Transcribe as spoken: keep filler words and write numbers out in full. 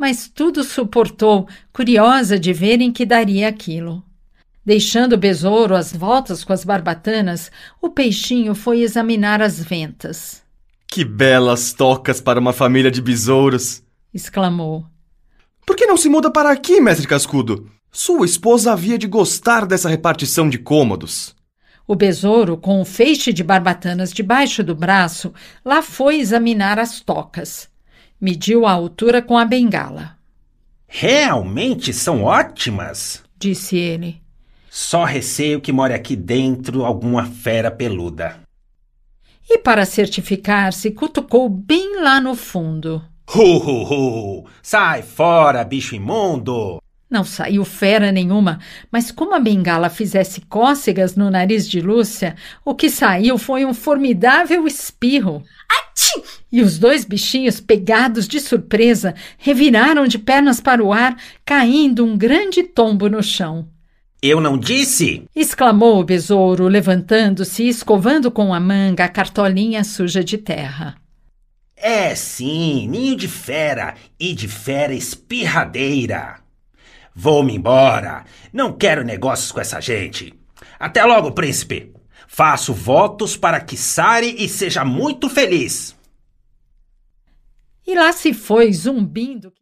mas tudo suportou, curiosa de ver em que daria aquilo. Deixando o besouro às voltas com as barbatanas, o peixinho foi examinar as ventas. Que belas tocas para uma família de besouros! Exclamou. Por que não se muda para aqui, mestre Cascudo? Sua esposa havia de gostar dessa repartição de cômodos. O besouro, com um feixe de barbatanas debaixo do braço, lá foi examinar as tocas. Mediu a altura com a bengala. Realmente são ótimas, disse ele. Só receio que more aqui dentro alguma fera peluda. E para certificar-se, cutucou bem lá no fundo. Hu, hu, hu! Sai fora, bicho imundo! Não saiu fera nenhuma, mas como a bengala fizesse cócegas no nariz de Lúcia, o que saiu foi um formidável espirro. Achim! E os dois bichinhos, pegados de surpresa, reviraram de pernas para o ar, caindo um grande tombo no chão. Eu não disse? Exclamou o besouro, levantando-se e escovando com a manga a cartolinha suja de terra. É sim, ninho de fera e de fera espirradeira. Vou-me embora. Não quero negócios com essa gente. Até logo, príncipe. Faço votos para que sare e seja muito feliz. E lá se foi, zumbindo.